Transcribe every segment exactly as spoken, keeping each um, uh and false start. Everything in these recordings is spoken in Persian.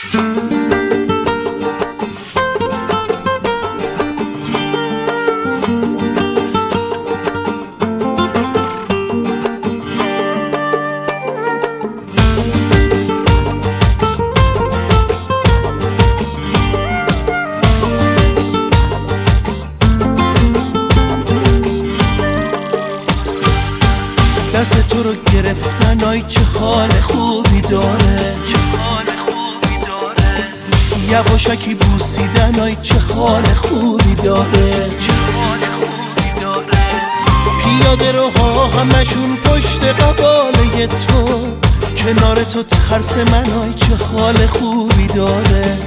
دست تو رو گرفتن آی چه حال خوبی داره، چه حال خوبی داره. یواشکی بوسیدن آی چه حال خوبی داره، چه حال خوبی داره. پیاده روها همشون پشت قباله تو، کنار تو ترس من آی چه حال خوبی داره.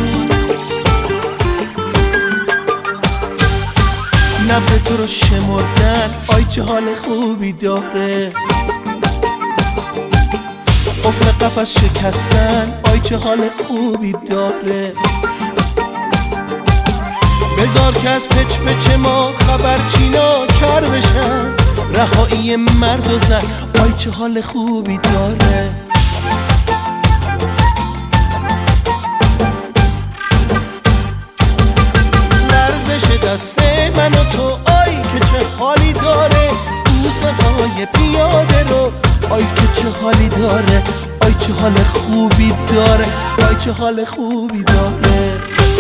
نبض تو رو شمردن آی چه حال خوبی داره. قفل قفس شکستن آی چه حال خوبی داره. بذار که از پچ پچ ما خبرچینا کر بشن، رهایی مرد و زن آی چه حال خوبی داره. دست من و تو آی که چه حالی داره. بوسه های پیاده رو آی که چه حالی داره. آی چه حال خوبی داره، آی چه حال خوبی داره.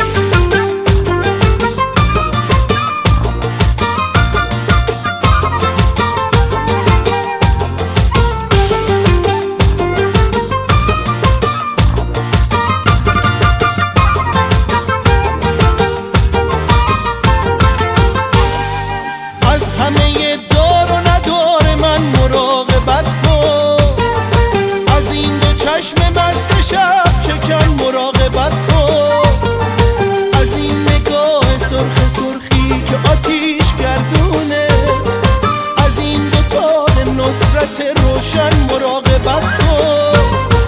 روشن مراقبت کن.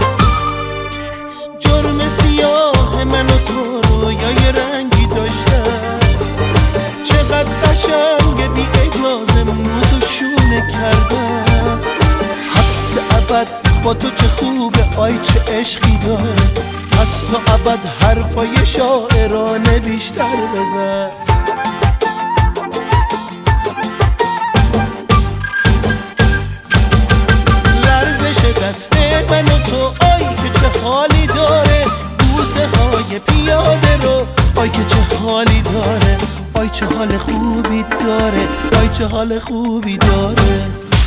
جرم سیاه من و تو رویای رنگی داشتن، چقدر قشنگ بی اجازه موت و شونه کردن. حبس ابد با تو چه خوبه آی چه عشقی داره. پس تا ابد حرفای شاعرانه بیشتر بزن. دست من و تو آی که چه حالی داره. بوسه های پیاده رو آی که چه حالی داره. آی چه حال خوبی داره، آی چه حال خوبی داره.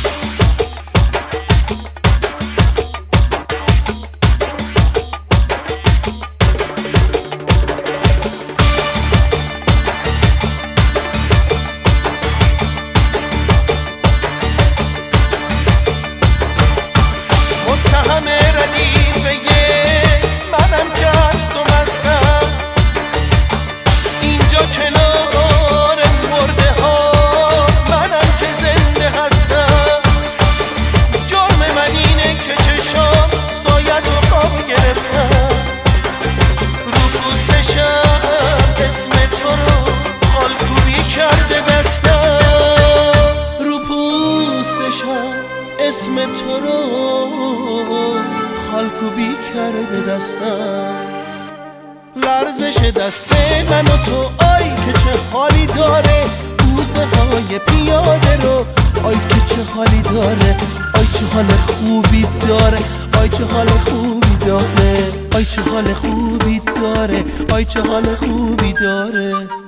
اسم تو رو خالکوبی کرده دستم. لرزش دست من و تو آی که چه حالی داره. بوسه های پیاده رو آی که چه حالی داره. آی چه حال خوبی داره، آی چه حال خوبی داره. آی چه حال خوبی داره، آی چه حال خوبی داره.